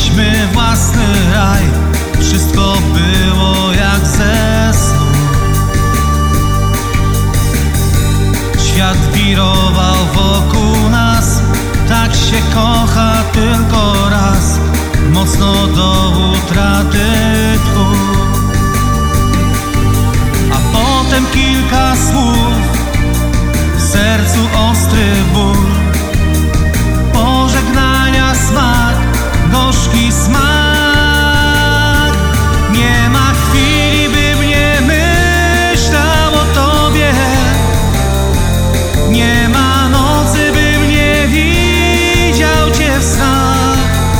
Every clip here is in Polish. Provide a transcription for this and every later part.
Mieliśmy własny raj, wszystko było jak ze snu. Świat wirował wokół nas, tak się kocha tylko raz, mocno do utraty tchu. A potem kilka słów, w sercu ostry ból, pożegnania smak, gorzki smak. Nie ma chwili, bym nie myślał o tobie. Nie ma nocy, bym nie widział cię w snach.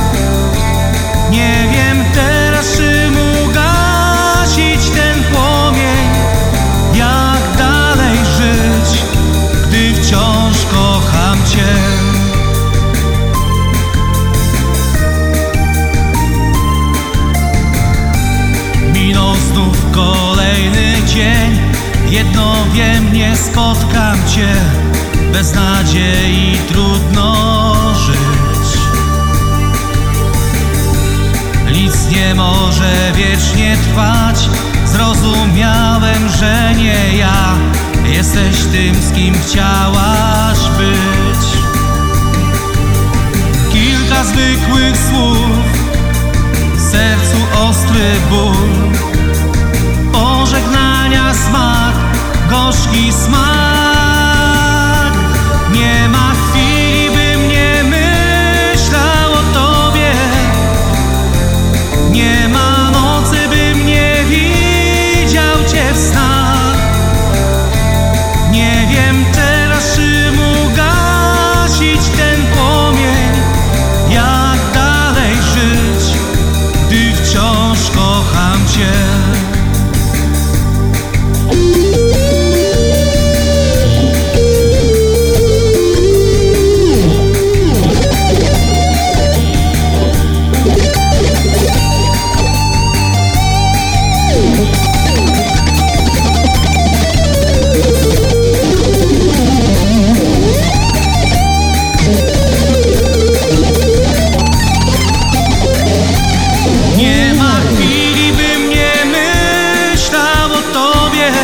Nie wiem teraz, czym ugasić ten płomień, jak dalej żyć, gdy wciąż kocham cię. Minął znów kolejny dzień, jedno wiem, nie spotkam cię. Bez nadziei trudno żyć. Nic nie może wiecznie trwać. Zrozumiałem, że nie ja jesteś tym, z kim chciałaś być. Kilka zwykłych słów, w sercu ostry ból, pożegnania smak, gorzki smak. Nie ma chwili, bym nie myślał o tobie. Nie ma nocy, bym nie widział cię w snach. Nie wiem teraz, czym ugasić ten płomień, jak dalej żyć, gdy wciąż kocham cię. Nie ma chwili, bym nie myślał o tobie.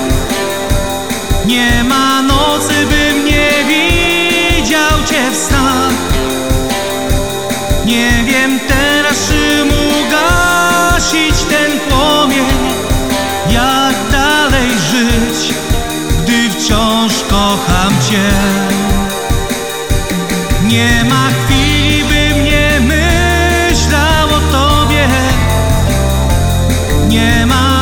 Nie ma nocy, bym nie widział cię w snach. Nie wiem teraz, czym ugasić ten płomień, jak dalej żyć, gdy wciąż kocham cię. Nie ma chwili, bym nie myślał o tobie. Nie ma